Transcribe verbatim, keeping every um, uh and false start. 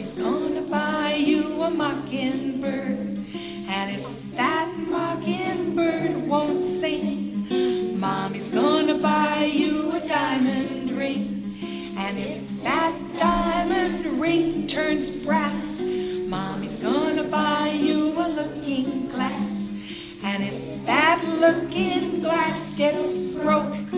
Mommy's gonna buy you a mockingbird. And if that mockingbird won't sing, Mommy's gonna buy you a diamond ring. And if that diamond ring turns brass, Mommy's gonna buy you a looking glass. And if that looking glass gets broke,